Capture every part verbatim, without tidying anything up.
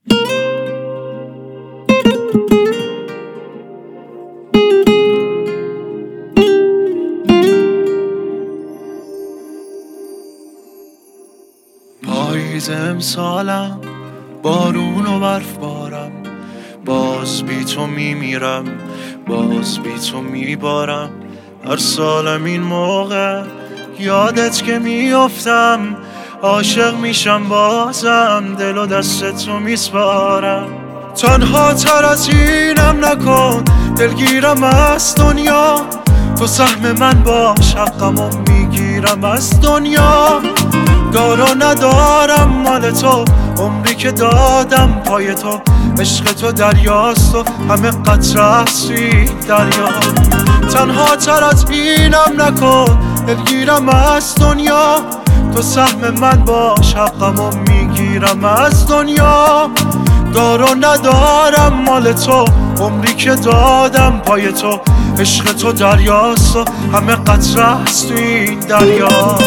پاییز امسالم، بارون و برف بارم، باز بی تو میمیرم، باز بی تو میبارم. هر سالم این موقع یادت که میافتم، عاشق میشم بازم، دل و دست تو میسپارم. تنها تر از اینم نکن، دلگیرم از دنیا، تو سهم من باش، حقمو میگیرم از دنیا. دارو ندارم مال تو، عمری که دادم پای تو، عشق تو دریاست و همه قطره است توی دریا. تنها تر از اینم نکن، دلگیرم از دنیا، تو سهم من باش، حقمو میگیرم از دنیا. دارو ندارم مال تو، عمری که دادم پای تو، عشق تو دریاست و همه قطره است توی این دریا.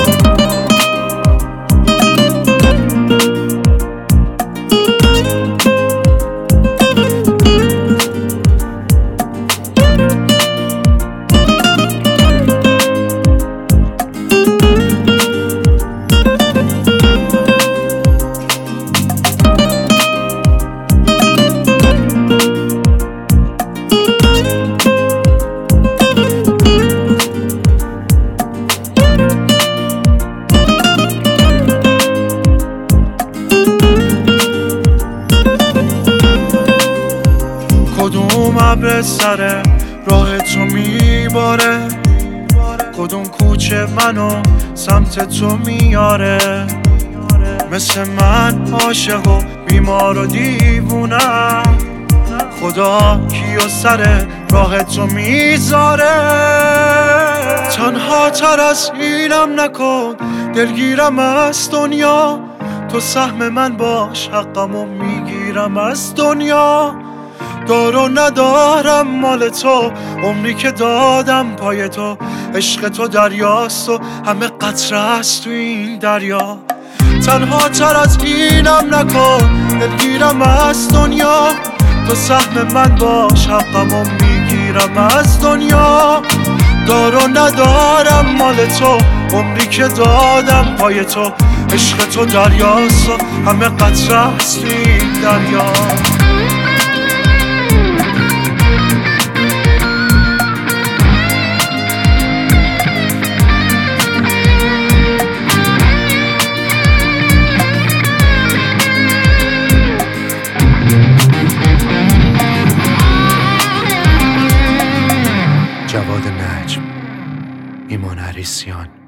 کدوم ابر سر راه تو میباره، کدوم کوچه منو سمت تو میاره. مثل من عاشق و بیمار و دیوونم، خدا کیو سر راه تو میذاره. تنها تر از اینم نکن، دلگیرم از دنیا، تو سهم من باش، حقمو میگیرم از دنیا. دارو ندارم مال تو، عمری که دادم پای تو، عشق تو دریاست و همه قطره است تو این دریا. تنها تر از اینم نکن، دلگیرم از دنیا، تو سهم من باش، حقمو میگیرم از دنیا. دارو ندارم مال تو، عمری که دادم پای تو، عشق تو دریاست و همه قطره است تو این دریا. جواد نجم، ایمان عریسیان.